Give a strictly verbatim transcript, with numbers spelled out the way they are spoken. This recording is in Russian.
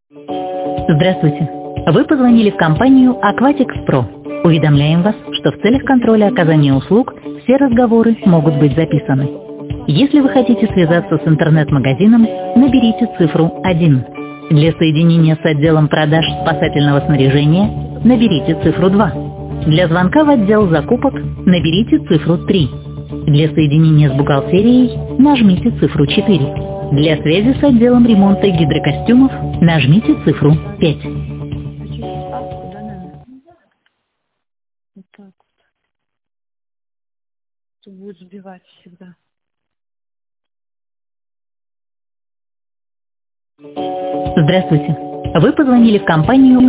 Здравствуйте. Вы позвонили в компанию Aquatics Pro. Уведомляем вас, что в целях контроля оказания услуг все разговоры могут быть записаны. Если вы хотите связаться с интернет-магазином, наберите цифру один. Для соединения с отделом продаж спасательного снаряжения наберите цифру два. Для звонка в отдел закупок наберите цифру три. Для соединения с бухгалтерией нажмите цифру четыре. Для связи с отделом ремонта гидрокостюмов нажмите цифру пять. Через папку, да, наверное? Вот так вот. Тут будет сбивать всегда. Здравствуйте. Вы позвонили в компанию